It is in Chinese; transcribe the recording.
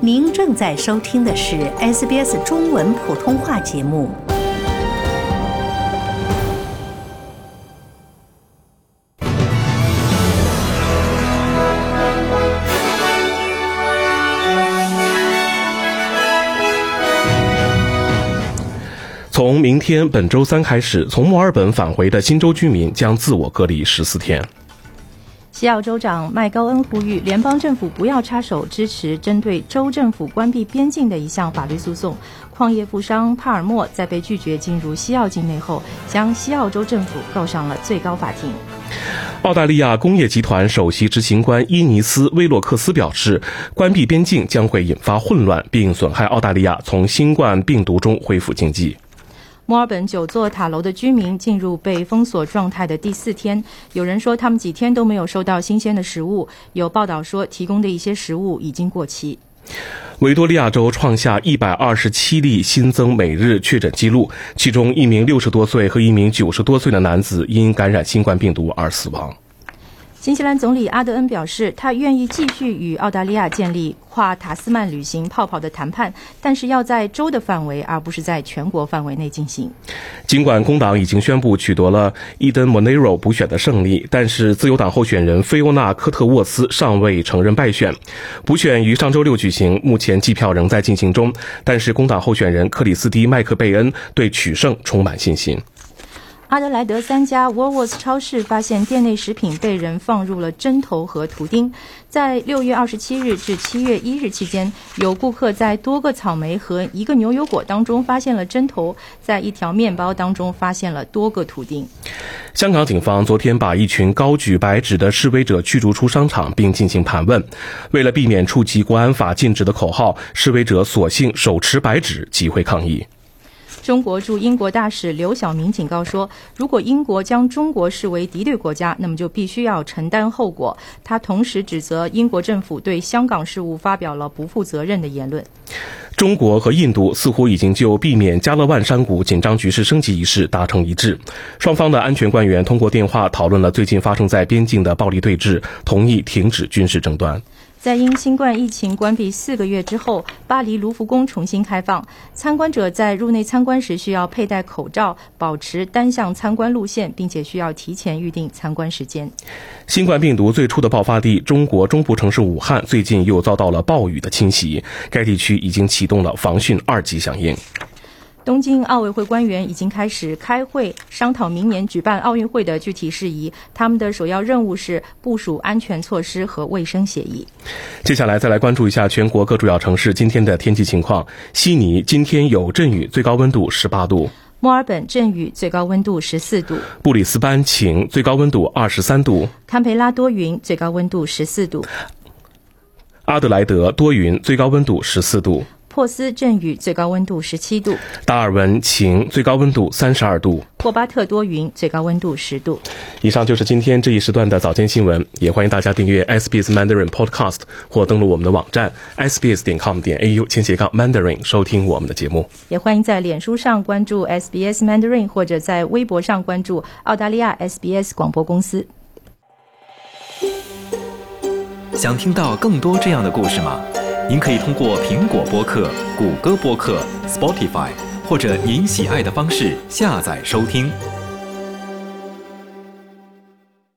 您正在收听的是 SBS 中文普通话节目。 从明天本周三开始，从墨尔本返回的新州居民将自我隔离14天。 西澳州长麦高恩呼吁联邦政府不要插手支持针对州政府关闭边境的一项法律诉讼。矿业富商帕尔默在被拒绝进入西澳境内后，将西澳州政府告上了最高法庭。 澳大利亚工业集团首席执行官伊尼斯·威洛克斯表示，关闭边境将会引发混乱，并损害澳大利亚从新冠病毒中恢复经济。 墨尔本9座塔楼的居民进入被封锁状态的第4天，有人说他们几天都没有收到新鲜的食物，有报道说提供的一些食物已经过期。 维多利亚州创下127例新增每日确诊记录，其中一名60多岁和一名90多岁的男子因感染新冠病毒而死亡。 新西兰总理阿德恩表示，他愿意继续与澳大利亚建立跨塔斯曼旅行泡泡的谈判，但是要在州的范围而不是在全国范围内进行。 尽管工党已经宣布取得了伊登·莫内罗补选的胜利，但是自由党候选人菲欧娜·科特沃斯尚未承认败选。补选于上周6举行，目前计票仍在进行中，但是工党候选人克里斯蒂·麦克贝恩对取胜充满信心。 阿德莱德3家 Woolworths 超市发现店内食品被人放入了针头和图钉。在6月27日至7月1日期间，有顾客在多个草莓和一个牛油果当中发现了针头，在一条面包当中发现了多个图钉。 香港警方昨天把一群高举白纸的示威者驱逐出商场并进行盘问。为了避免触及国安法禁止的口号，示威者索性手持白纸集会抗议。 中国驻英国大使刘晓明警告说，如果英国将中国视为敌对国家，那么就必须要承担后果。他同时指责英国政府对香港事务发表了不负责任的言论。 中国和印度似乎已经就避免加勒万山谷紧张局势升级一事达成一致，双方的安全官员通过电话讨论了最近发生在边境的暴力对峙，同意停止军事争端。 在因新冠疫情关闭4个月之后，巴黎卢浮宫重新开放。参观者在入内参观时需要佩戴口罩，保持单向参观路线，并且需要提前预定参观时间。 新冠病毒最初的爆发地中国中部城市武汉最近又遭到了暴雨的侵袭，该地区已经启动了防汛2级响应。 东京奥委会官员已经开始开会商讨明年举办奥运会的具体事宜，他们的首要任务是部署安全措施和卫生协议。 接下来再来关注一下全国各主要城市今天的天气情况。悉尼今天有阵雨，最高温度18度； 墨尔本阵雨，最高温度14度； 布里斯班晴，最高温度23度； 堪培拉多云，最高温度14度； 阿德莱德多云，最高温度14度； 珀斯阵雨，最高温度17度； 达尔文晴，最高温度32度； 霍巴特多云，最高温度10度。 以上就是今天这一时段的早间新闻，也欢迎大家订阅 SBS Mandarin Podcast 或登录我们的网站 sbs.com.au/Mandarin 收听我们的节目。 也欢迎在脸书上关注 SBS Mandarin 或者在微博上关注澳大利亚 SBS 广播公司。 想听到更多这样的故事吗？您可以通过苹果播客、谷歌播客、Spotify 或者您喜爱的方式下载收听。